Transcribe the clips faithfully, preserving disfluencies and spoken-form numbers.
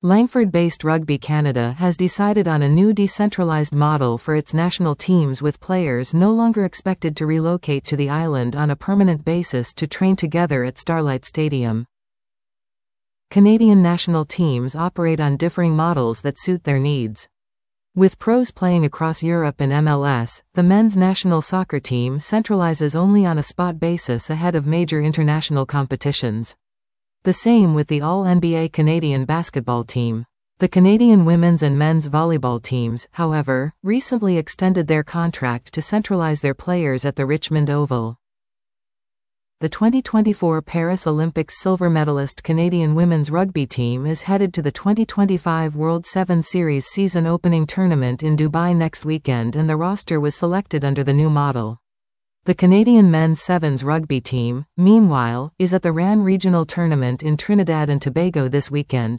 Langford-based Rugby Canada has decided on a new decentralized model for its national teams, with players no longer expected to relocate to the island on a permanent basis to train together at Starlight Stadium. Canadian national teams operate on differing models that suit their needs. With pros playing across Europe and M L S, the men's national soccer team centralizes only on a spot basis ahead of major international competitions. The same with the All-N B A Canadian basketball team. The Canadian women's and men's volleyball teams, however, recently extended their contract to centralize their players at the Richmond Oval. The twenty twenty-four Paris Olympics silver medalist Canadian women's rugby team is headed to the twenty twenty-five World Sevens Series season opening tournament in Dubai next weekend, and the roster was selected under the new model. The Canadian men's Sevens rugby team, meanwhile, is at the R A N Regional Tournament in Trinidad and Tobago this weekend.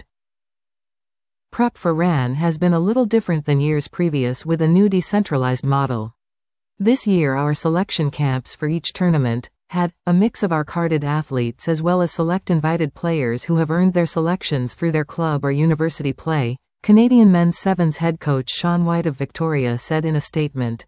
Prep for R A N has been a little different than years previous, with a new decentralized model. This year our selection camps for each tournament had a mix of our carded athletes as well as select invited players who have earned their selections through their club or university play, Canadian men's Sevens head coach Sean White of Victoria said in a statement.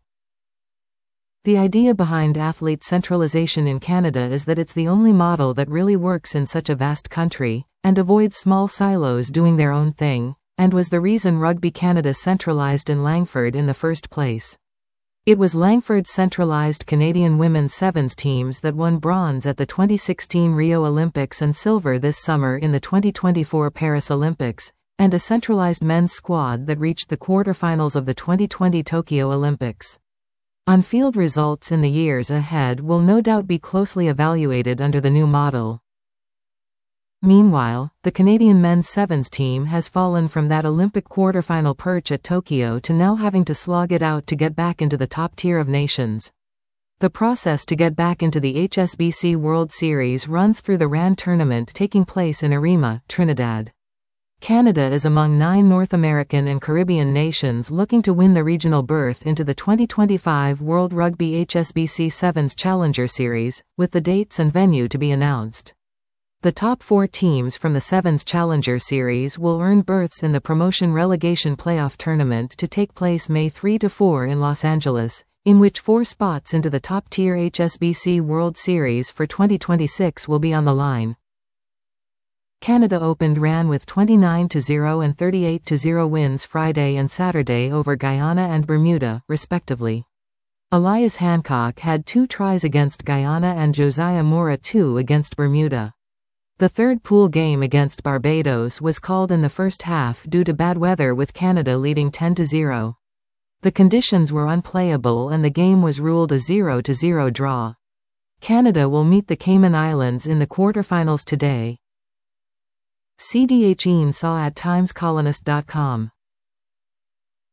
The idea behind athlete centralization in Canada is that it's the only model that really works in such a vast country, and avoids small silos doing their own thing, and was the reason Rugby Canada centralized in Langford in the first place. It was Langford's centralized Canadian women's Sevens teams that won bronze at the twenty sixteen Rio Olympics and silver this summer in the twenty twenty-four Paris Olympics, and a centralized men's squad that reached the quarterfinals of the twenty twenty Tokyo Olympics. On-field results in the years ahead will no doubt be closely evaluated under the new model. Meanwhile, the Canadian men's Sevens team has fallen from that Olympic quarterfinal perch at Tokyo to now having to slog it out to get back into the top tier of nations. The process to get back into the H S B C World Series runs through the R A N tournament taking place in Arima, Trinidad. Canada is among nine North American and Caribbean nations looking to win the regional berth into the twenty twenty-five World Rugby H S B C Sevens Challenger Series, with the dates and venue to be announced. The top four teams from the Sevens Challenger Series will earn berths in the Promotion Relegation Playoff Tournament to take place May third to fourth in Los Angeles, in which four spots into the top-tier H S B C World Series for twenty twenty-six will be on the line. Canada opened R A N with twenty-nine to zero and thirty-eight to zero wins Friday and Saturday over Guyana and Bermuda, respectively. Elias Hancock had two tries against Guyana and Josiah Mora two against Bermuda. The third pool game against Barbados was called in the first half due to bad weather, with Canada leading ten to zero. The conditions were unplayable and the game was ruled a zero to zero draw. Canada will meet the Cayman Islands in the quarterfinals today. C D H E N saw at times colonist dot com.